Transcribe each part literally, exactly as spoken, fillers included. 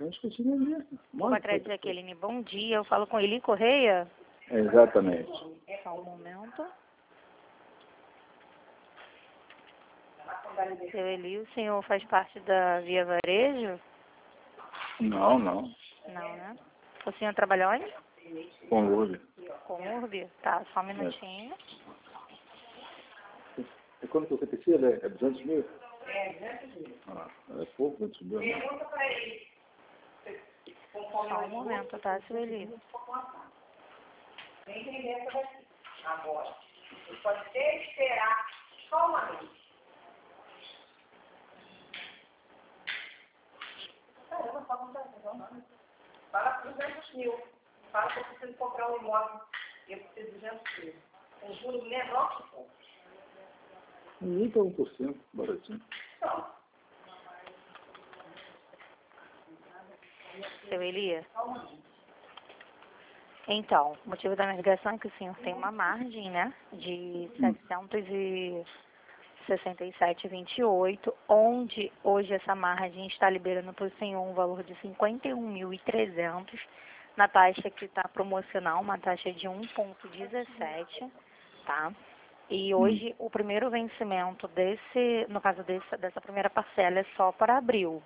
Eu esqueci de ver. Patrícia Jaqueline, bom dia. Eu falo com Eli Correia? Exatamente. Só um momento. Seu Eli, o senhor faz parte da Via Varejo? Não, não. Não, né? O senhor trabalha onde? Com Urbe. Com Urbe? Tá, só um minutinho. É. E quando você precisa, é, é duzentos mil? É, duzentos mil. Ah, é pouco, duzentos mil, né? Pergunta pra ele. Só um momento, tá, seu Eli? Vem entender essa daqui. Agora, você pode até esperar só uma vez. Caramba, fala com você. Fala por duzentos mil. Fala que eu preciso comprar um imóvel. E eu preciso de duzentos mil. Um juro menor que for. Nem para um por cento, baratinho. Então. Seu Eli? Então, o motivo da minha ligação é que o senhor tem uma margem, né, de setecentos e sessenta e sete vírgula vinte e oito, onde hoje essa margem está liberando para o senhor um valor de cinquenta e um mil e trezentos, na taxa que está promocional, uma taxa de um vírgula dezessete, tá? E hoje hum. o primeiro vencimento desse, no caso desse, dessa primeira parcela é só para abril.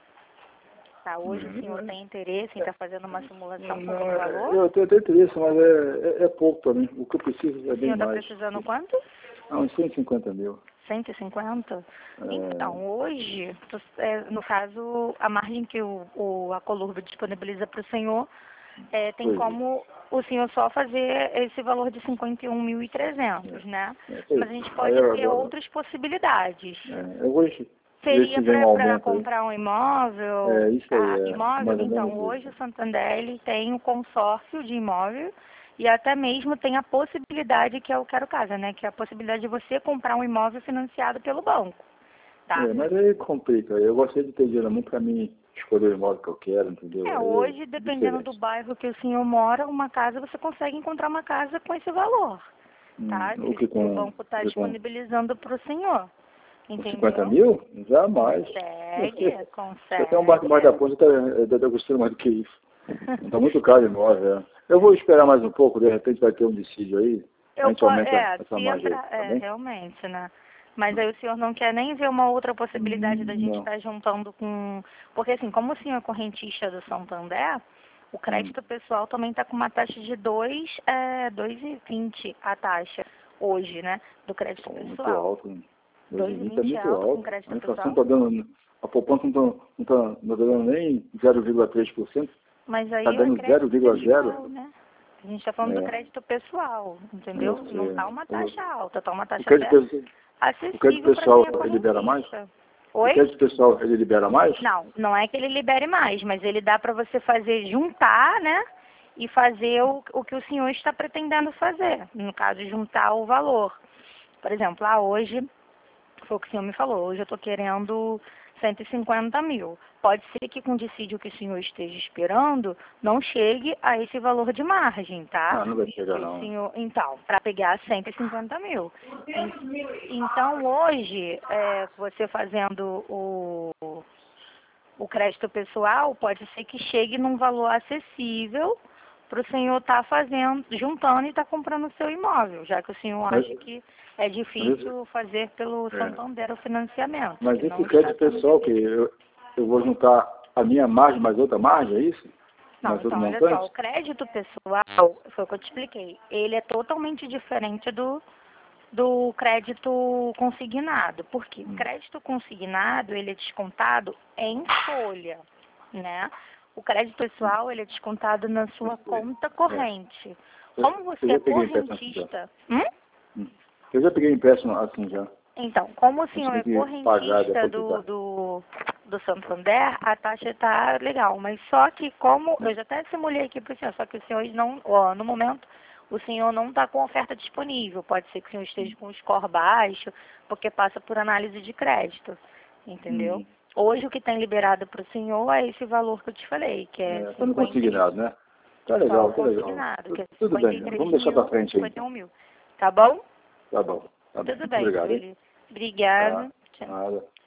Tá, hoje o senhor tem interesse em estar fazendo uma simulação com o valor? Eu tenho, tenho interesse, mas é, é, é pouco para mim. O que eu preciso é bem mais. O senhor está precisando quanto? Ah, uns cento e cinquenta mil. cento e cinquenta? É... Então, hoje, no caso, a margem que o, o, a Colurbe disponibiliza para o senhor, é, tem pois como é. o senhor só fazer esse valor de cinquenta e um mil e trezentos, né? É, Mas a gente pode ter agora... outras possibilidades. É, eu hoje... Seria para comprar um imóvel? É, isso aí. Ah, É. imóvel? Então, hoje o Santander ele tem um consórcio de imóvel e até mesmo tem a possibilidade, que é o Quero Casa, né? Que é a possibilidade de você comprar um imóvel financiado pelo banco. Tá? É, mas aí complica. Eu gostaria de ter dinheiro muito para mim escolher o imóvel que eu quero, entendeu? É, hoje, dependendo diferente. do bairro que o senhor mora, uma casa, você consegue encontrar uma casa com esse valor. Tá? Hum, o, que com, o banco está disponibilizando para o senhor. Entendeu? cinquenta mil? Jamais. Consegue, consegue. Você tem um barco mais da ponta, está tá gostando mais do que isso. Está muito caro o imóvel. É. Eu vou esperar mais um pouco, de repente vai ter um dissídio aí. Eu a gente posso, aumenta é, essa margem. Entra, tá é, realmente, né? Mas aí o senhor não quer nem ver uma outra possibilidade hum, da gente não. estar juntando com... Porque assim, como o senhor é correntista do Santander, o crédito hum. pessoal também está com uma taxa de dois vírgula vinte a taxa hoje, né? Do crédito Pô, pessoal. muito alto, hein? dois vírgula vinte é muito alto alto. Com crédito a inflação pessoal. está dando... A poupança não está não tá, não tá dando nem zero vírgula três por cento. Mas aí está dando zero vírgula zero. Né? A gente está falando é. do crédito pessoal, entendeu? É, não está uma taxa eu, alta, está uma taxa o crédito, acessível. O crédito pessoal ele libera mais? Oi? O crédito pessoal ele libera mais? Não, não é que ele libere mais, mas ele dá para você fazer, juntar, né? E fazer o, o que o senhor está pretendendo fazer. No caso, juntar o valor. Por exemplo, ah, hoje, foi o que o senhor me falou, hoje eu estou querendo cento e cinquenta mil. Pode ser que com o dissídio que o senhor esteja esperando, não chegue a esse valor de margem, tá? Ah, não vai chegar não. Senhor, então, para pegar cento e cinquenta mil. Então, hoje, é, você fazendo o, o crédito pessoal, pode ser que chegue num valor acessível para o senhor estar tá fazendo, juntando e estar tá comprando o seu imóvel, já que o senhor mas, acha que é difícil mas, fazer pelo é. Santander o financiamento. Mas esse crédito pessoal que eu, eu vou juntar a minha margem mais outra margem, é isso? Não, mais então, olha só, o crédito pessoal, foi o que eu te expliquei, ele é totalmente diferente do, do crédito consignado. Por quê? Hum. O crédito consignado, ele é descontado em folha, né? O crédito pessoal, ele é descontado na sua conta corrente. É. Como você é correntista... Hum? Eu já peguei empréstimo assim já. Então, como o senhor é correntista do, do, do Santander, a taxa está legal. Mas só que como... Eu já até simulei aqui para o senhor, só que o senhor não... Ó, no momento, o senhor não está com oferta disponível. Pode ser que o senhor esteja com um score baixo, porque passa por análise de crédito. Entendeu? Hum. Hoje o que tem liberado para o senhor é esse valor que eu te falei, que é... É, não consignado, né? Tá legal, tá legal. Que é Tudo bem, vamos deixar para frente aí. cinquenta e um mil. Tá bom? Tá bom. Tá Tudo bom. bem, Obrigado. Obrigada. Tá. Nada.